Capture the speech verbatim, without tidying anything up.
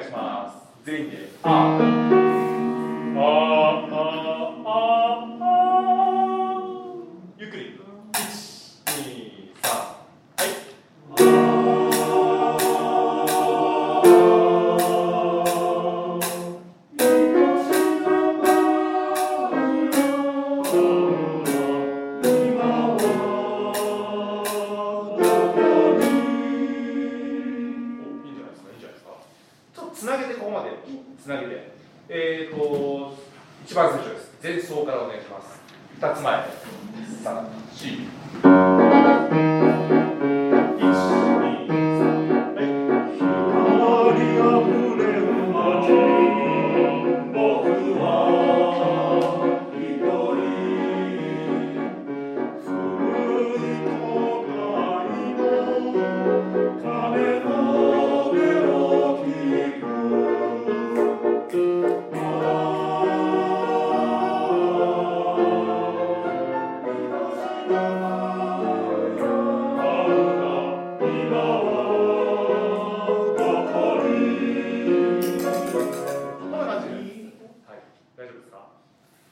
いします。全員でああああああ、ゆっくりいち、に、さん、はい。つなげてここまでつなげて、えーと一番最初です。前奏からお願いします。ふたつまえさん、し。